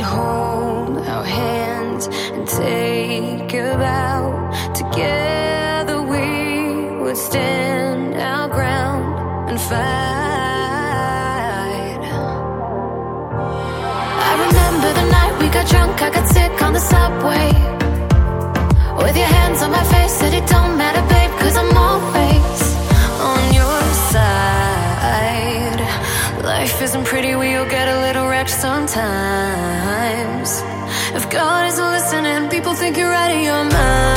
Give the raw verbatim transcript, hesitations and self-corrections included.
hold our hands and take a vow. Together we would stand our ground and fight. I remember the night we got drunk, I got sick on the subway. With your hands on my face, said it don't matter, babe, cause I'm always on your side. Life isn't pretty, we all get a little wrecked sometimes. If God isn't listening, people think you're out of your mind.